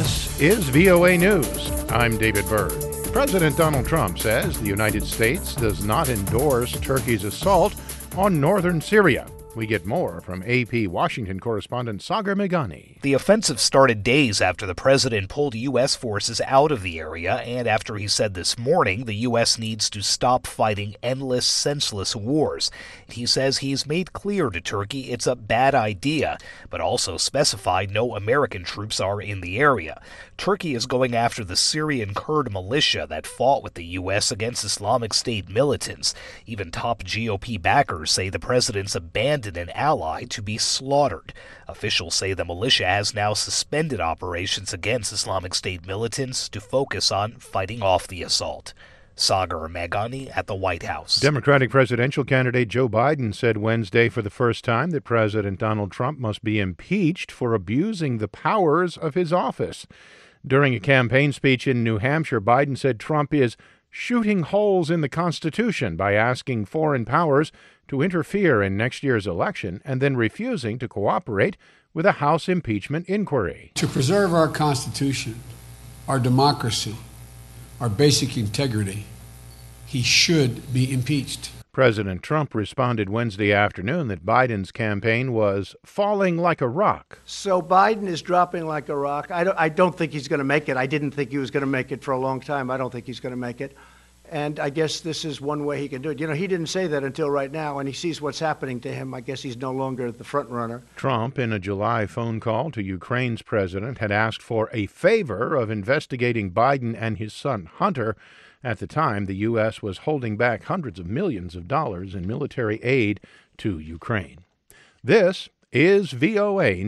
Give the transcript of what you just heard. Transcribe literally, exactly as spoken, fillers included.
This is V O A News. I'm David Byrd. President Donald Trump says the United States does not endorse Turkey's assault on northern Syria. We get more from A P Washington correspondent Sagar Meghani. The offensive started days after the president pulled U S forces out of the area and after he said this morning the U S needs to stop fighting endless, senseless wars. He says he's made clear to Turkey it's a bad idea, but also specified no American troops are in the area. Turkey is going after the Syrian Kurd militia that fought with the U S against Islamic State militants. Even top G O P backers say the president's abandoned an ally to be slaughtered. Officials say the militia has now suspended operations against Islamic State militants to focus on fighting off the assault. Sagar Meghani at the White House. Democratic presidential candidate Joe Biden said Wednesday for the first time that President Donald Trump must be impeached for abusing the powers of his office. During a campaign speech in New Hampshire, Biden said Trump is shooting holes in the Constitution by asking foreign powers to interfere in next year's election and then refusing to cooperate with a House impeachment inquiry. To preserve our Constitution, our democracy, our basic integrity, he should be impeached. President Trump responded Wednesday afternoon that Biden's campaign was falling like a rock. So Biden is dropping like a rock. I don't, I don't think he's going to make it. I didn't think he was going to make it for a long time. I don't think he's going to make it. And I guess this is one way he can do it. You know, he didn't say that until right now, and he sees what's happening to him. I guess he's no longer the front runner. Trump, in a July phone call to Ukraine's president, had asked for a favor of investigating Biden and his son Hunter. At the time, the U S was holding back hundreds of millions of dollars in military aid to Ukraine. This is V O A